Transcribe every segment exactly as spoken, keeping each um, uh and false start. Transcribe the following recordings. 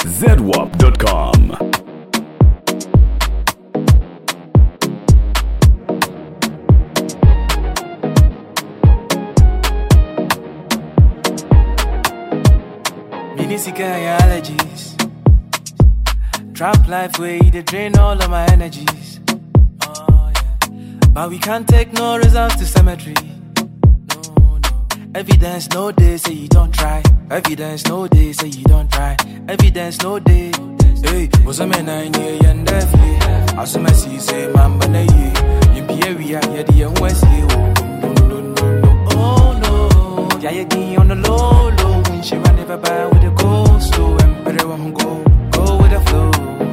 Z W A P dot com. Minisika allergies. Trap life way they drain all of my energies. Oh yeah. But we can't take no results to cemetery. No, no. Evidence no day say you don't try. Evidence no day say you don't try. Evidence no day. Hey, was a man I knew and deafly. As a see say mamba na ye. In Pierre, yeah, the West. Oh no, yeah, yeah, on the low, low. When she run never by with the go slow. And better one go, go with the flow.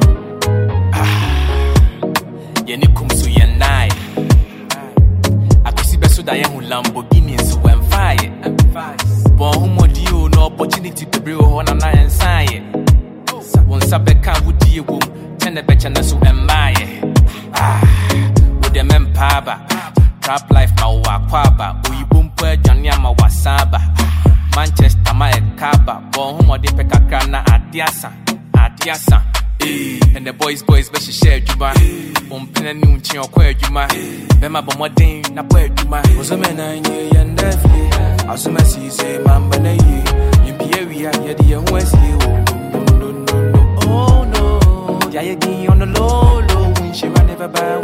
Ah, yeah, you come so you're night. I could see best that you Lamborghini so I'm fire. But who more do you no opportunity to bring on an iron sign? One sabeka would you womb, ten the betcha so am I. Ah, with the men paba. Trap life mawa kwaba Uyibumpe janyama wasaba Manchester ma ekaba Bon humo de pe kakra na adiasa Adiasa eh. And the boys boys be share juma Umpene ni unchi okwe juma Bema bomodin na kwe juma Ozome na nye yendefli Asume si se mamba na ye Yimpie wia yedi ye huwesi Oh no, yeah, you on the low low When she run never by